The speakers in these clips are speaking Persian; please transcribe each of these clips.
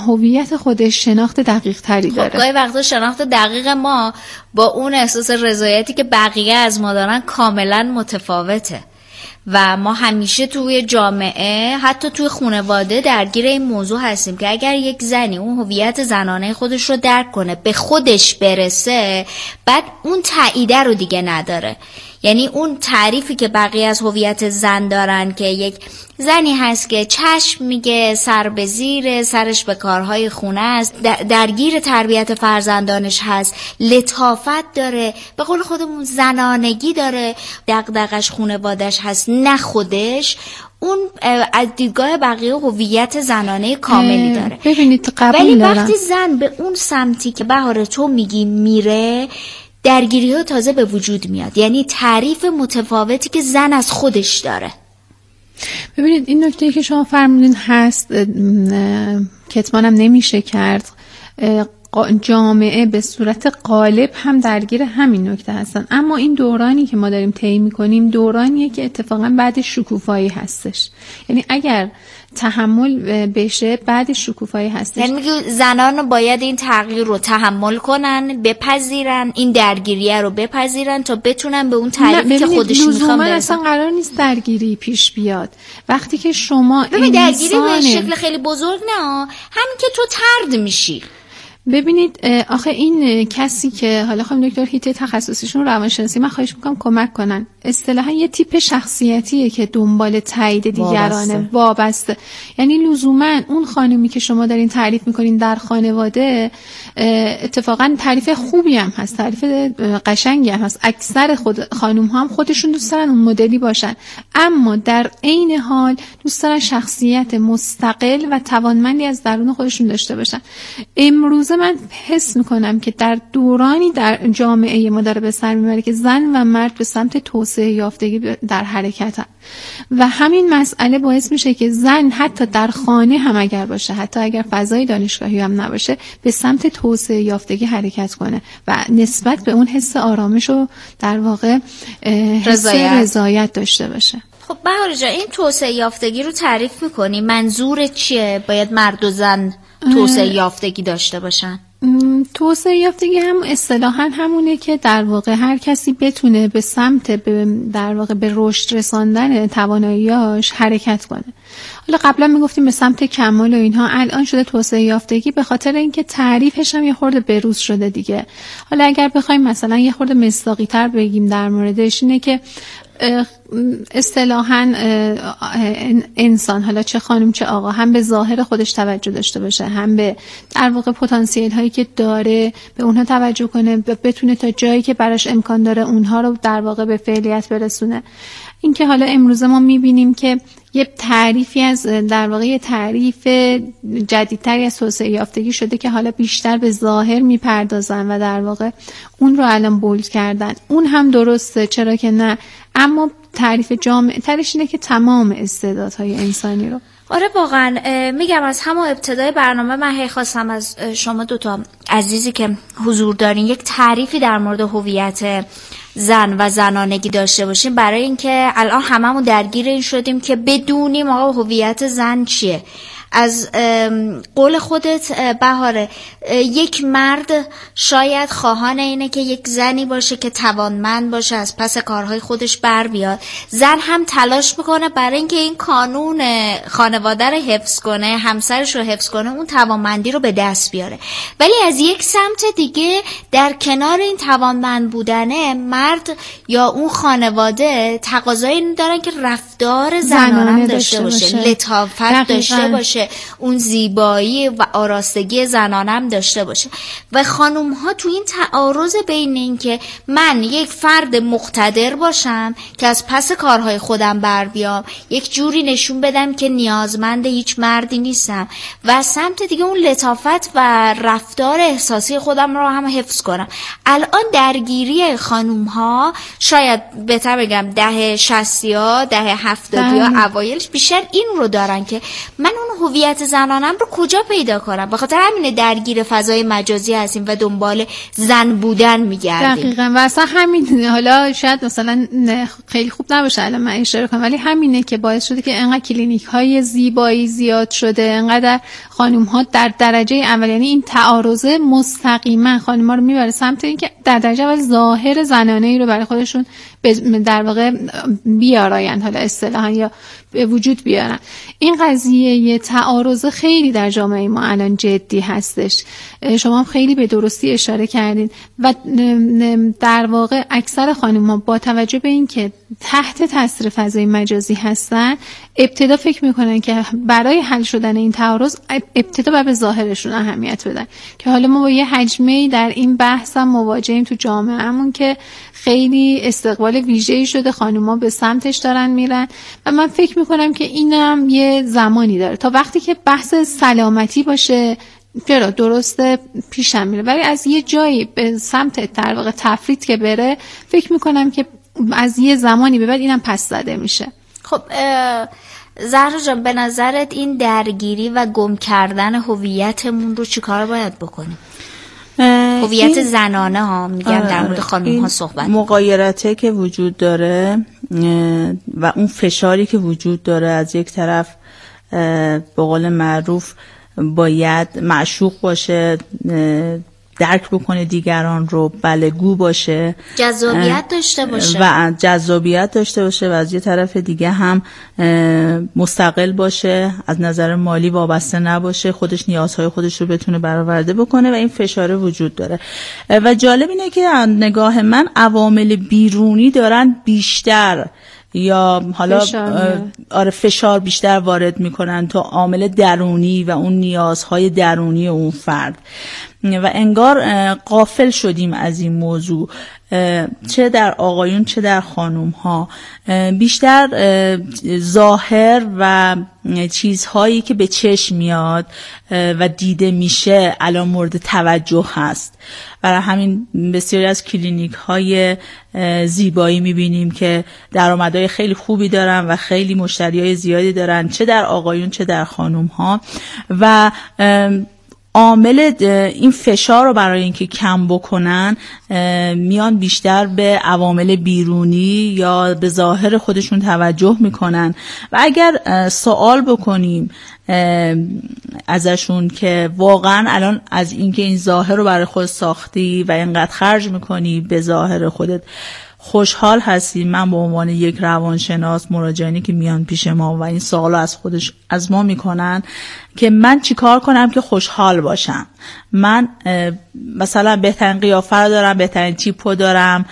هویت خودش شناخت دقیق تری داره. گاهی وقتا شناخت دقیق ما با اون احساس رضایتی که بقیه از ما دارن کاملا متفاوته و ما همیشه توی جامعه حتی توی خانواده درگیر این موضوع هستیم که اگر یک زنی اون هویت زنانه خودش رو درک کنه، به خودش برسه، بعد اون تایید رو دیگه نداره. یعنی اون تعریفی که بقیه از هویت زن دارن که یک زنی هست که چشم میگه، سر به زیر، سرش به کارهای خونه است، درگیر تربیت فرزندانش هست، لطافت داره، به قول خودمون زنانگی داره، دغدغش خانواده‌اش هست نه خودش، اون از دیدگاه بقیه هویت زنانه کاملی داره. ببینید قبول ولی دارم. وقتی زن به اون سمتی که بهار تو میگی میره، درگیری ها تازه به وجود میاد. یعنی تعریف متفاوتی که زن از خودش داره. ببینید این نکته که شما فرمودین هست، کتمانم نمیشه کرد، جامعه به صورت غالب هم درگیر همین نکته هستن. اما این دورانی که ما داریم طی می‌کنیم دورانیه که اتفاقا بعد شکوفایی هستش. یعنی اگر تحمل بشه بعد شکوفایی هستش. یعنی میگه زنان باید این تغییر رو تحمل کنن، بپذیرن، این درگیریه رو بپذیرن تا بتونن به اون تعریفی که خودشون میخوان برسن. اصلا قرار نیست درگیری پیش بیاد. وقتی که شما درگیری به شکل خیلی بزرگ نه، همین که تو طرد میشی. ببینید آخه این کسی که حالا خانم دکتر هیته تخصصیشون روانشناسی، من خواهش میکنم کمک کنن. اصطلاحا یه تیپ شخصیتیه که دنبال تایید دیگرانه، وابسته. یعنی لزوما اون خانومی که شما دارین تعریف میکنین در خانواده اتفاقا تعریف خوبی هم هست، تعریف قشنگی هم هست. اکثر خانوم ها هم خودشون دوست دارن اون مدلی باشن، اما در عین حال دوست دارن شخصیت مستقل و توانمندی از درون خودشون داشته باشن. امروز من حس میکنم که در دورانی در جامعه ما داره به سر میبره که زن و مرد به سمت توسعه یافتگی در حرکتن و همین مسئله باعث میشه که زن حتی در خانه هم اگر باشه، حتی اگر فضای دانشگاهی هم نباشه، به سمت توسعه یافتگی حرکت کنه و نسبت به اون حس آرامش و در واقع حس رضایت داشته باشه. خب بهار جان، این توسعه یافتگی رو تعریف میکنی، منظور چیه؟ باید مرد و زن توسعه یافتگی داشته باشن؟ توسعه یافتگی هم اصطلاحاً همونه که در واقع هر کسی بتونه به سمت در واقع به رشد رساندن تواناییاش حرکت کنه. حالا قبلا میگفتیم به سمت کمال و اینها، الان شده توسعه یافتگی به خاطر اینکه تعریفش هم یه خورده بروز شده دیگه. حالا اگر بخوایم مثلا یه خورده مصداقی تر بگیم در موردش، اینه که اصطلاحاً انسان، حالا چه خانم چه آقا، هم به ظاهر خودش توجه داشته باشه، هم به در واقع پتانسیل هایی که داره به اونها توجه کنه، بتونه تا جایی که براش امکان داره اونها رو در واقع به فعلیت برسونه. این که حالا امروز ما میبینیم که یه تعریفی از در واقع یه تعریف جدیدتری از توسعه یافتگی شده که حالا بیشتر به ظاهر میپردازن و در واقع اون رو الان بولد کردن. اون هم درسته، چرا که نه، اما تعریف جامع ترش اینه که تمام استعدادهای انسانی رو. آره واقعا میگم از همون ابتدای برنامه من خواستم از شما دوتا عزیزی که حضور دارین یک تعریفی در مورد هویت زن و زنانگی داشته باشیم، برای اینکه الان هممون درگیر این شدیم که بدونیم آقا هویت زن چیه. از قول خودت بهاره، یک مرد شاید خواهان اینه که یک زنی باشه که توانمند باشه، از پس کارهای خودش بر بیاد. زن هم تلاش میکنه برای اینکه این قانون خانواده رو حفظ کنه، همسرش رو حفظ کنه، اون توانمندی رو به دست بیاره. ولی از یک سمت دیگه در کنار این توانمند بودنه، مرد یا اون خانواده تقاضایی دارن که رفتار زنانه داشته باشه، لطافت داشته باشه، اون زیبایی و آراستگی زنانم داشته باشه. و خانوم ها تو این تعارض بین این که من یک فرد مقتدر باشم که از پس کارهای خودم بر بیام، یک جوری نشون بدم که نیازمند هیچ مردی نیستم، و سمت دیگه اون لطافت و رفتار احساسی خودم رو هم حفظ کنم. الان درگیری خانوم ها شاید بهتر بگم دهه 60 ها دهه 70 ها اوایلش بیشتر این رو دارن که من اون هویت زنانم رو کجا پیدا کنم؟ به خاطر همین درگیر فضای مجازی هستیم و دنبال زن بودن میگردیم. دقیقاً. و اصلا همین، حالا شاید مثلا خیلی خوب نباشه الان من اشاره کنم، ولی همینه که باعث شده که انقدر کلینیک های زیبایی زیاد شده، انقدر خانم ها در درجه اول، یعنی این تعارض مستقیما خانم ها رو میبره سمت اینکه در درجه اول ظاهر زنانه ای رو برای خودشون در واقع بیارایند، حالا اصطلاحاً یا به وجود بیارن. این قضیه یه تعارض خیلی در جامعه ما الان جدی هستش. شما هم خیلی به درستی اشاره کردین و در واقع اکثر خانم‌ها با توجه به این که تحت تاثیر فضای مجازی هستن، ابتدا فکر میکنن که برای حل شدن این تعارض ابتدا باید به ظاهرشون اهمیت بدن، که حالا ما با یه حجمه‌ای در این بحث هم مواجهیم تو جامعهمون که خیلی استقبال ویژه‌ای شده، خانم‌ها به سمتش دارن میرن و من فکر میکنم که اینم یه زمانی داره تا وقتی که بحث سلامتی باشه، چرا درسته پیشم میره، ولی از یه جایی به سمت در واقع تفریط که بره، فکر میکنم که از یه زمانی به بعد اینم پس زده میشه. خب زهرا جان، به نظرت این درگیری و گم کردن هویتمون رو چیکار باید بکنیم؟ هویت زنانه ها، میگم در مورد خانم ها صحبت، مغایرته که وجود داره و اون فشاری که وجود داره، از یک طرف به قول معروف باید معشوق باشه، درک بکنه دیگران رو، بلگو باشه، جذابیت داشته باشه و از یه طرف دیگه هم مستقل باشه، از نظر مالی وابسته نباشه، خودش نیازهای خودش رو بتونه برآورده بکنه و این فشار وجود داره. و جالب اینه که نگاه من عوامل بیرونی دارن بیشتر یا حالا فشار بیشتر وارد میکنن تا عامل درونی و اون نیازهای درونی اون فرد، و انگار غافل شدیم از این موضوع، چه در آقایون چه در خانوم ها. بیشتر ظاهر و چیزهایی که به چشم میاد و دیده میشه الان مورد توجه هست. برای همین بسیاری از کلینیک های زیبایی میبینیم که درآمدهای خیلی خوبی دارن و خیلی مشتریای زیادی دارن، چه در آقایون چه در خانوم ها. و عامل این فشار رو برای اینکه کم بکنن میان بیشتر به عوامل بیرونی یا به ظاهر خودشون توجه میکنن. و اگر سوال بکنیم ازشون که واقعا الان از اینکه این ظاهر رو برای خود ساختی و اینقدر خرج میکنی به ظاهر خودت خوشحال هستی؟ من به عنوان یک روانشناس، مراجعینی که میان پیش ما و این سوالو از ما میکنن که من چیکار کنم که خوشحال باشم، من مثلا بهترین قیافه رو دارم، بهترین تیپو دارم،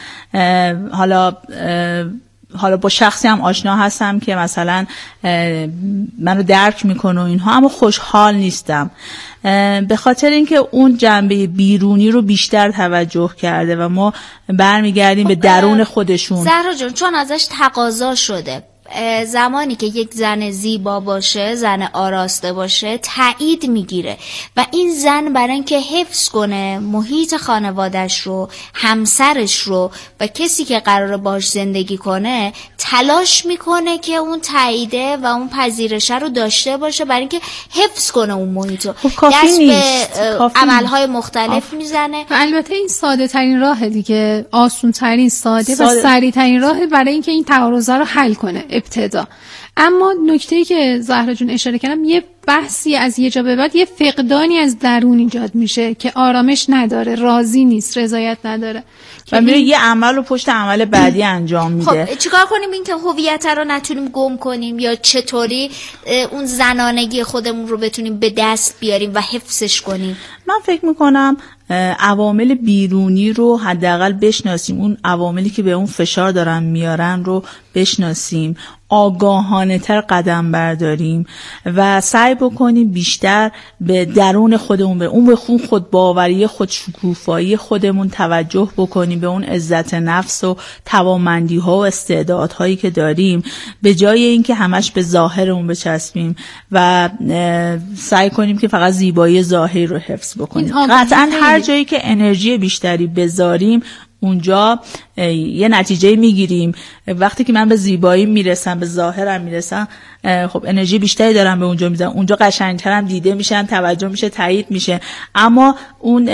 حالا با شخصی هم آشنا هستم که مثلا منو درک میکنه و اینها، اما خوشحال نیستم، به خاطر اینکه اون جنبه بیرونی رو بیشتر توجه کرده و ما برمیگردیم به درون خودشون. زهرا جان، چون ازش تقاضا شده زمانی که یک زن زیبا باشه، زن آراسته باشه، تایید میگیره و این زن برای اینکه حفظ کنه محیط خانوادش رو، همسرش رو و کسی که قراره باش زندگی کنه، تلاش میکنه که اون تاییده و اون پذیرشه رو داشته باشه برای اینکه حفظ کنه اون محیط رو. دست به عملهای مختلف میزنه و البته این ساده ترین راه دیگه، آسون ترین، ساده و سریع ترین راه برای اینکه این تعارض رو حل کنه ابتدا. اما نکته‌ای که زهرا جون اشاره کردم، یه بحثی از یه جا به بعد یه فقدانی از درون ایجاد میشه که آرامش نداره، راضی نیست، رضایت نداره و میره یه عمل رو پشت عمل بعدی انجام میده. خب چیکار کنیم این که هویت رو نتونیم گم کنیم، یا چطوری اون زنانگی خودمون رو بتونیم به دست بیاریم و حفظش کنیم؟ من فکر میکنم عوامل بیرونی رو حداقل بشناسیم، اون عواملی که به اون فشار دارن میارن رو بشناسیم، آگاهانه تر قدم برداریم و سعی بکنیم بیشتر به درون خودمون، به اون خودباوری، خودشکوفایی خودمون توجه بکنیم، به اون عزت نفس و توانمندی ها و استعدادهایی که داریم، به جای اینکه همش به ظاهرمون بچسبیم و سعی کنیم که فقط زیبایی ظاهری رو حفظ بکنیم. قطعاً هر جایی که انرژی بیشتری بذاریم اونجا یه نتیجه میگیریم. وقتی که من به زیبایی میرسم، به ظاهرم میرسم، خب انرژی بیشتری دارم به اونجا میذارم، اونجا قشنگترم دیده میشم، توجه میشه، تایید میشه. اما اون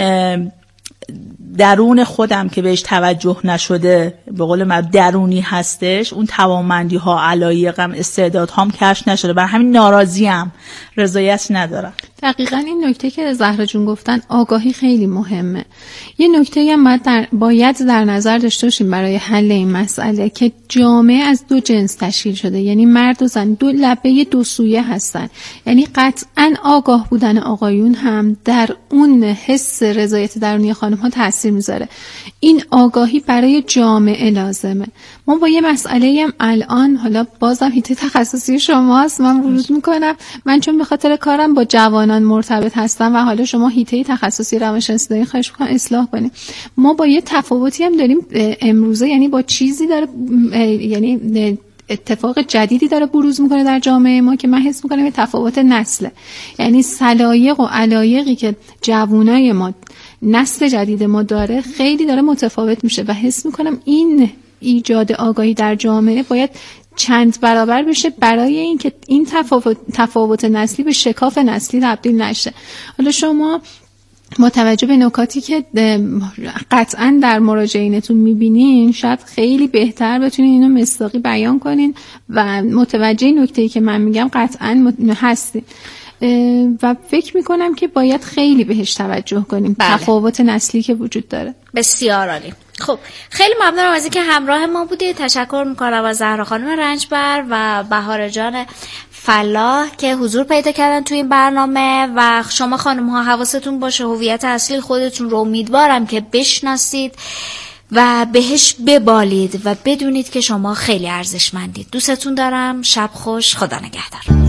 درون خودم که بهش توجه نشده، به قول من درونی هستش، اون توانمندی ها، علایقم، استعدادهام کشف نشده، بر همین ناراضیم، رضایت ندارم. دقیقاً این نکته که زهرا جون گفتن، آگاهی خیلی مهمه. یه نکته هم باید در نظر داشته باشیم برای حل این مسئله که جامعه از دو جنس تشکیل شده، یعنی مرد و زن دو لبه دو سویه هستن. یعنی قطعاً آگاه بودن آقایون هم در اون حس رضایت درونی خانم ها تاثیر میذاره. این آگاهی برای جامعه لازمه. ما با یه مسئله هم الان، حالا بازم حیطه تخصصی شماست، من ورود میکنم، من چون به خاطر کارم با جوانان مرتبط هستم و حالا شما حیطه تخصصی روانشناسی دارین، خواهش میکنم اصلاح کنیم. ما با یه تفاوتی هم داریم امروزه، یعنی با چیزی داره، یعنی اتفاق جدیدی داره بروز میکنه در جامعه ما که من حس میکنم یه تفاوت نسله. یعنی سلایق و علایقی که جوانای ما، نسل جدید ما داره، خیلی داره متفاوت میشه و حس میکنم این ایجاد آگاهی در جامعه باید چند برابر بشه برای اینکه این تفاوت نسلی به شکاف نسلی تبدیل نشه. حالا شما متوجه به نکاتی که قطعاً در مراجعینتون میبینین، شاید خیلی بهتر بتونین اینو مصداقی بیان کنین و متوجه نکته‌ای که من میگم قطعاً هستین و فکر میکنم که باید خیلی بهش توجه کنیم. بله. تفاوت نسلی که وجود داره. بسیار عالی. خب خیلی ممنونم از اینکه همراه ما بودید. تشکر میکنم از زهرا خانم رنجبر و بهار جان فلاح که حضور پیدا کردن توی این برنامه و شما خانم ها حواستون باشه هویت اصلی خودتون رو امیدوارم که بشناسید و بهش ببالید و بدونید که شما خیلی ارزشمندید. دوستتون دارم. شب خوش. خدا نگهدار.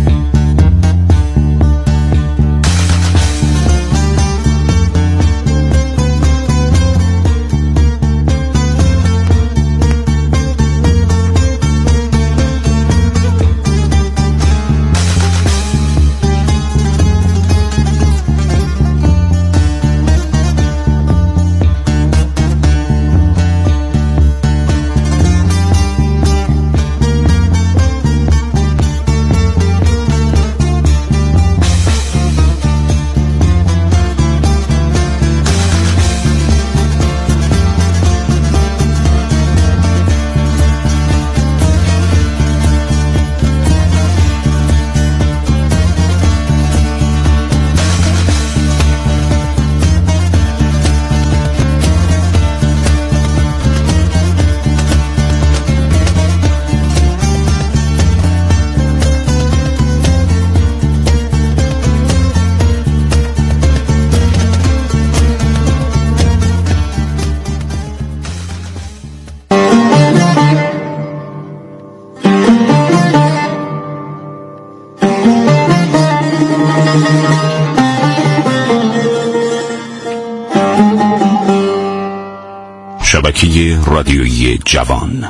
شبکه رادیویی جوان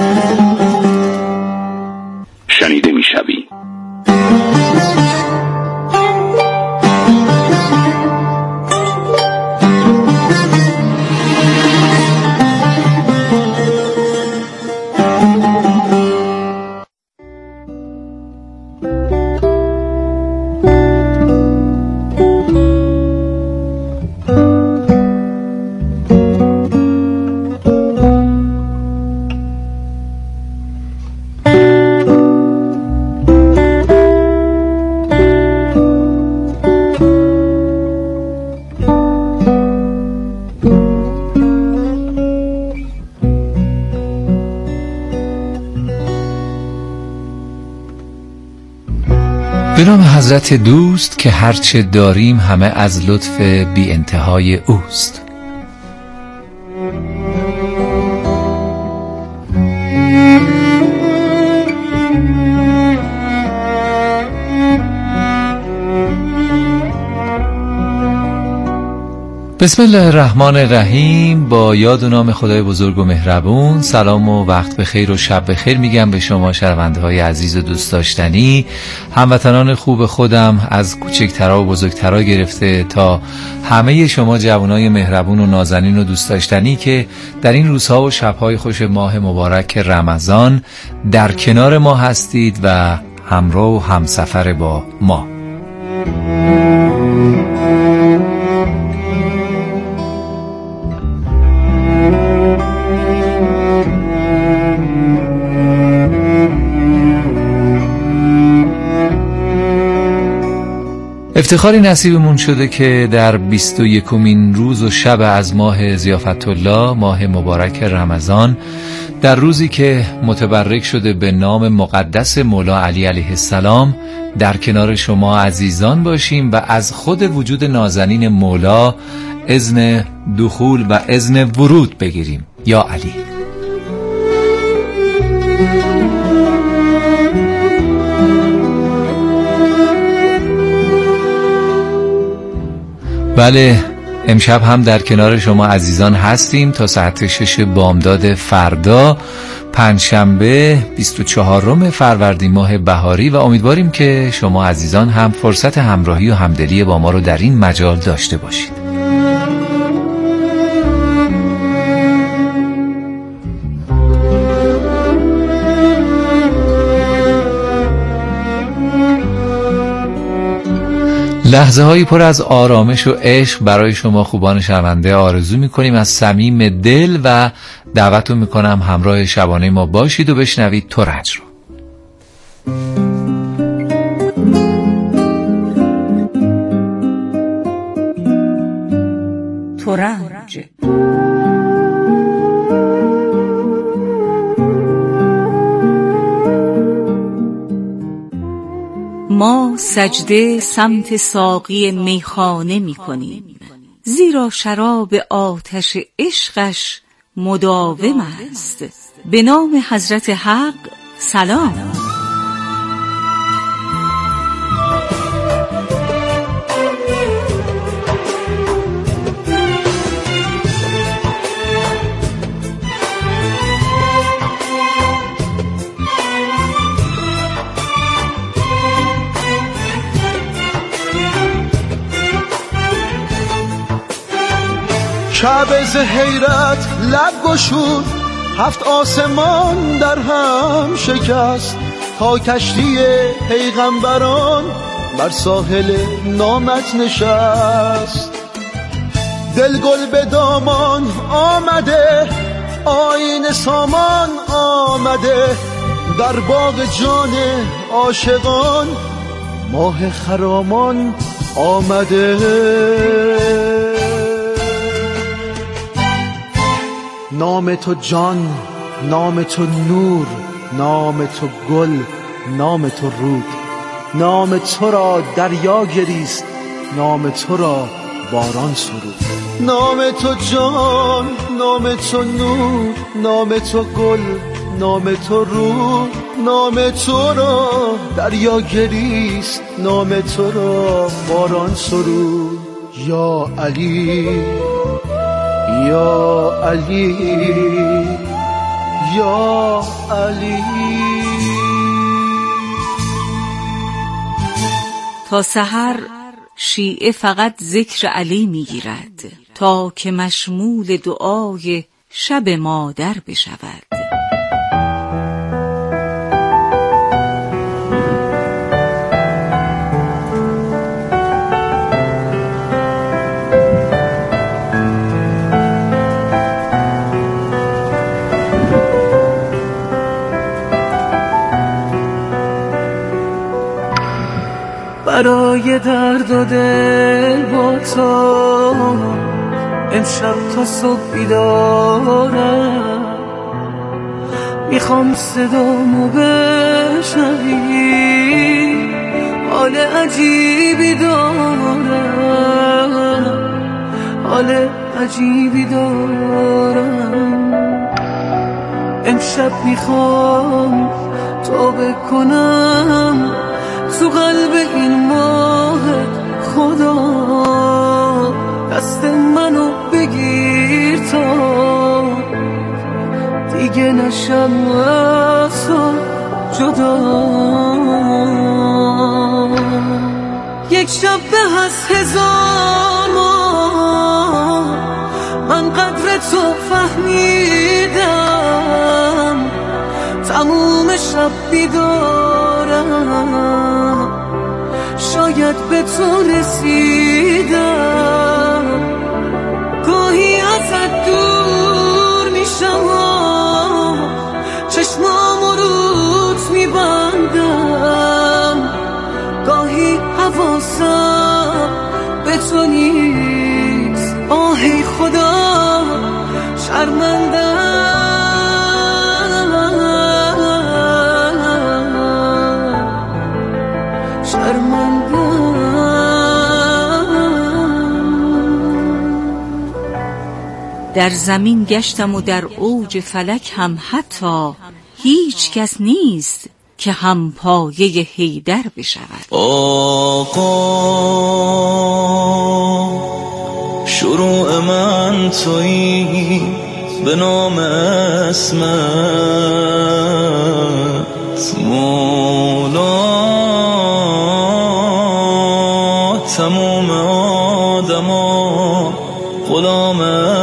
شنیده میشوی. به نام حضرت دوست که هرچه داریم همه از لطف بی انتهای اوست. بسم الله الرحمن الرحیم. با یاد و نام خدای بزرگ و مهربون، سلام و وقت بخیر و شب بخیر میگم به شما شنونده های عزیز و دوست داشتنی، هموطنان خوب خودم، از کوچکترها و بزرگترها گرفته تا همه شما جوانای مهربون و نازنین و دوست داشتنی که در این روزها و شبهای خوش ماه مبارک رمضان در کنار ما هستید و همراه و همسفر با ما. افتخاری نصیبمون شده که در 21مین روز و شب از ماه ضیافت الله، ماه مبارک رمضان، در روزی که متبرک شده به نام مقدس مولا علی علیه السلام، در کنار شما عزیزان باشیم و از خود وجود نازنین مولا اذن دخول و اذن ورود بگیریم. یا علی. بله، امشب هم در کنار شما عزیزان هستیم تا ساعت 6 بامداد فردا، پنجشنبه 24 فروردین ماه بهاری، و امیدواریم که شما عزیزان هم فرصت همراهی و همدلی با ما رو در این مجال داشته باشید. لحظه هایی پر از آرامش و عشق برای شما خوبان شنونده آرزو میکنیم از صمیم دل و دعوتتون میکنم همراه شبانه ما باشید و بشنوید ترنج رو. ترنج. ما سجده سمت ساقی میخانه میکنیم، زیرا شراب آتش عشقش مداوم است. به نام حضرت حق سلام. کعبه ز حیرت لب گشود، 7 آسمان در هم شکست، تا کشتی پیغمبران بر ساحل نامت نشست. دل گل به دامان آمده، آیین سامان آمده، در باغ جان عاشقان ماه خرامان آمده. نام تو جان، نام تو نور، نام تو گل، نام تو رود، نام تو را دریا گریست، نام تو را باران سرود. نام تو جان، نام تو نور، نام تو گل، نام تو رود، نام تو را دریا گریست، نام تو را باران سرود. یا علی، یا علی، یا علی. تا سحر شیعه فقط ذکر علی میگیرد، تا که مشمول دعای شب مادر بشود. برای درد و دل با تو امشب تا صبح بیدارم، میخوام صدامو بشنوی، حال عجیبی دارم، حال عجیبی دارم. امشب میخوام توبه کنم تو قلب این ماه خدا، دست منو اگه نشم از تو جدا. یک شب به از 1000 ماه من قدر تو فهمیدم، تموم شب بیدارم شاید به تو رسیدم. گاهی ازت دور میشم، چشمامو روت میبندم، گاهی حواسم به تو نیست. آهی خدا شرمندم، در زمین گشتم و در اوج فلک هم حتی هیچ کس نیست که هم پایه حیدر بشود. آقا شروع من تویی به نام اسمت، مولا تموم آدما غلام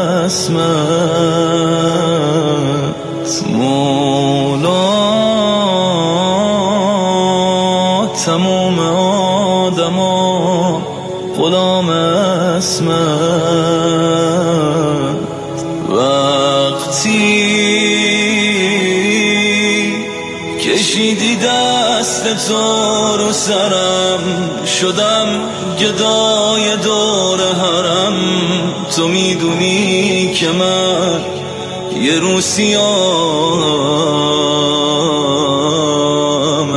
اسمت، مولا تموم آدما غلام اسمت. وقتی کشیدی دست تو رو سرم، شدم گدای دور حرم. تو میدونی که من یه روسیام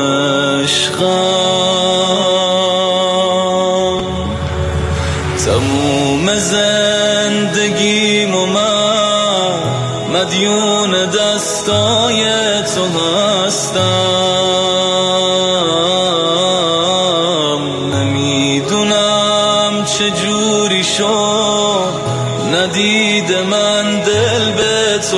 عشقم، تموم زندگیم و من مدیون دستای تو هستم. نمیدونم چجوری شد ندید من دل به تو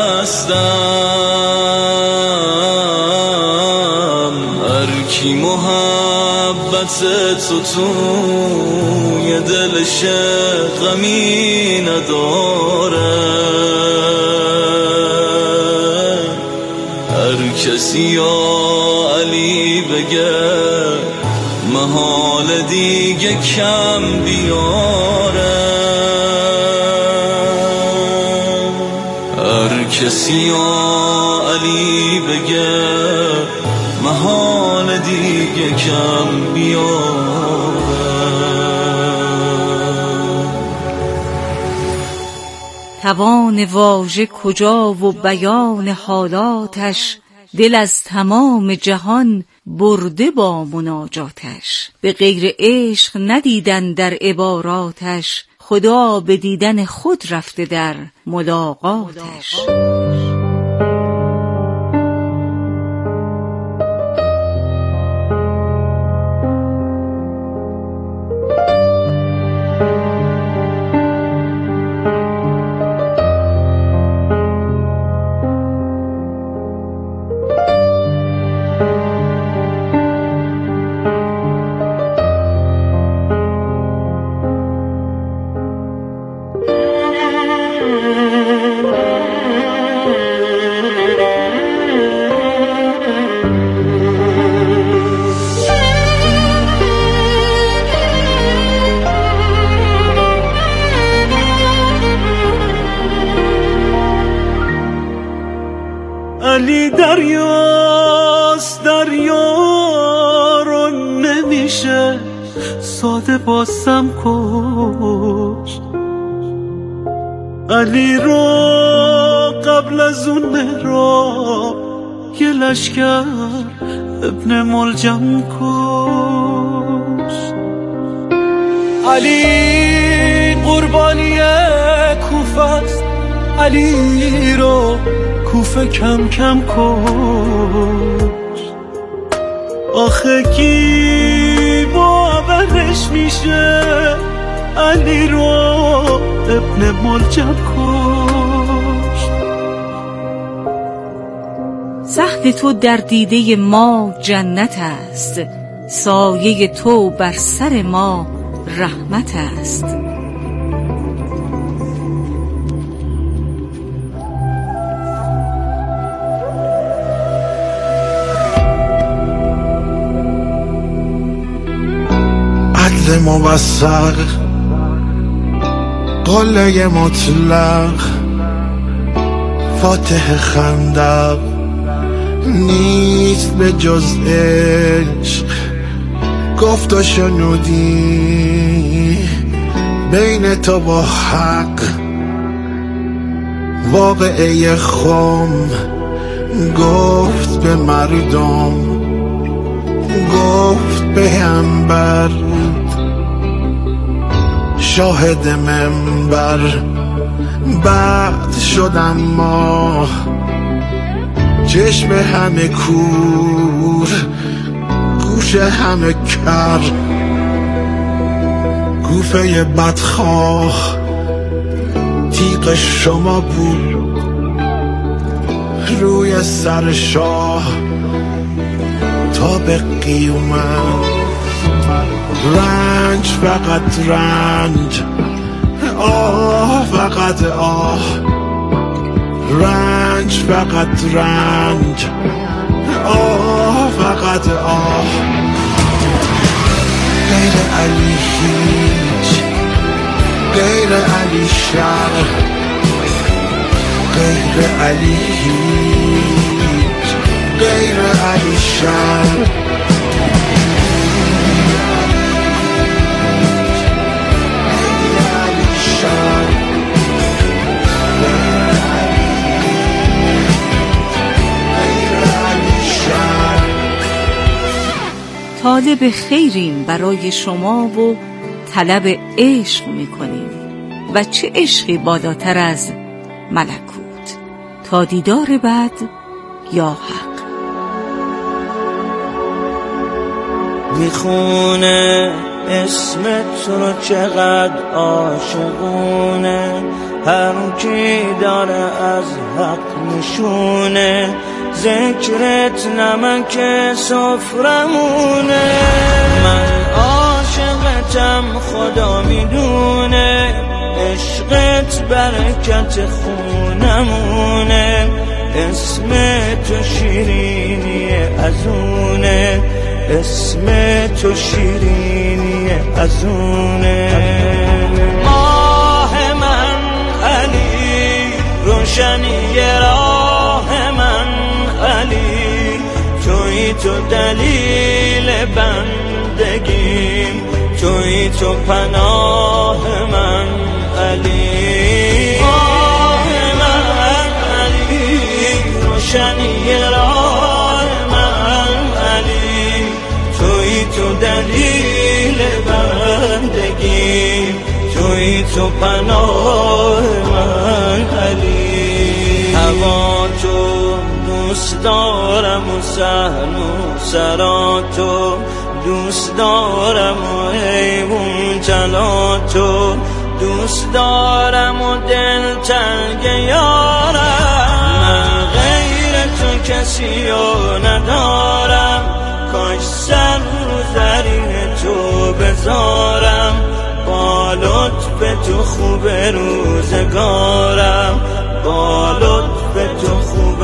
بستم. هر کی محبت تو توی دلش غمی نداره، هر کسی یا علی بگه محال دیگه کم بیاره، هر کسی یا علی بگه محال دیگه کم بیاره. توان واژه کجا و بیان حالاتش، دل از تمام جهان برده با مناجاتش. به غیر عشق ندیدن در عباراتش، خدا به دیدن خود رفته در ملاقاتش. علی دریاست، دریا رو نمیشه ساده بازم کشت. علی رو قبل از اون محراب یه لشکر ابن ملجم کشت. علی قربانی کوفه است، علی رو کوفه کم کم کشت. آخه کی باورش میشه علی رو ابن ملجم کشت. زهد تو در دیده ما جنت است، سایه تو بر سر ما رحمت است. عدل موثق، قله مطلق، فاتح خندق، نیست به جز عشق گفت و شنودی بین تو با حق. واقعه خم گفت به مردم، گفت به انبر، شاهد منبر. بعد شدم ما چشم همه کور، گوش همه کر، گوفه بدخواه تیغ شما بود روی سر شاه تا به قیامت. رنج فقط رنج، آه فقط آه، رنج فقط رنج، آه فقط آه. غیر علی هیچ، غیر علی شر، غیر علی هیچ، غیر علی شر. طالب خیریم برای شما و طلب عشق میکنیم و چه عشقی بالاتر از ملکوت. تا دیدار بعد، یا حق. میخونه اسمت رو چقدر عاشقونه، هر کی داره از حق نشونه، ذکرت نمک سفرمونه. من عاشقتم خدا میدونه، عشقت برکت خونمونه. اسم تو شیرینی ازونه، اسم تو شیرینی ازونه. آه من علی، روشنی راه من علی، توی تو دلیل بندگیم، توی تو پناه من علی. آه من علی، روشنی راه من علی، توی تو دلیل بندگیم، توی تو پناه من علی. هوا تو دوست دارم و صحن و سراتو دوست دارم و حیوان جلاتو دوست دارم و دل تنگ یارم. من غیر تو کسی رو ندارم، کاش سر رو زرین تو بذارم. با لطف تو خوب روزگارم، با لطف تو خوب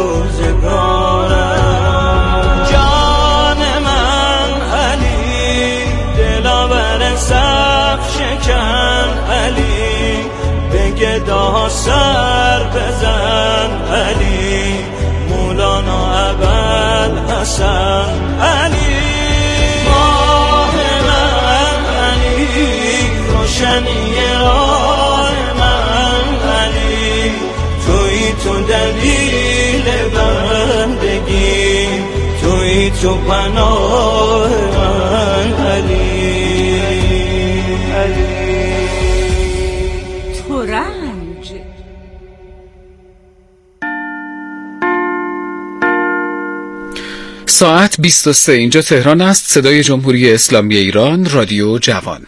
روزگارم. جان من علی، دلاور سخت شکن علی، به گدا سر بزن علی، مولانا ابوالحسن علی. ماه من علی، روشنی راه من علی، توی تو دلیل بندگی، توی تو پناه من علی. تو رنج. ساعت 23 اینجا تهران است. صدای جمهوری اسلامی ایران، رادیو جوان.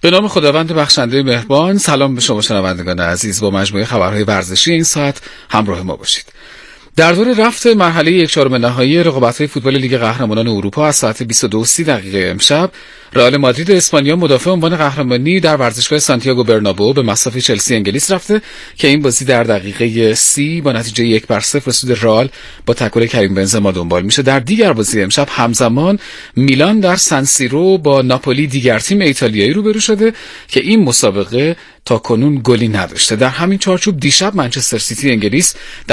به نام خداوند بخشنده مهربان. سلام به شما شنوندگان عزیز. با مجموعه خبرهای ورزشی این ساعت همراه ما باشید. در دور رفت مرحله 1/4 نهایی رقابت‌های فوتبال لیگ قهرمانان اروپا از ساعت 22:30 امشب رئال مادرید اسپانیا مدافع عنوان قهرمانی در ورزشگاه سانتیاگو برنابئو به مصاف چلسی انگلیس رفته که این بازی در دقیقه 30 با نتیجه 1-0 سود رئال با تکل کریم بنزما دنبال میشه. در دیگر بازی امشب همزمان میلان در سن سیرو با ناپولی دیگر تیم ایتالیایی روبرو شده که این مسابقه تا کنون گلی نداشته. در همین چارچوب دیشب منچستر سیتی انگلیس در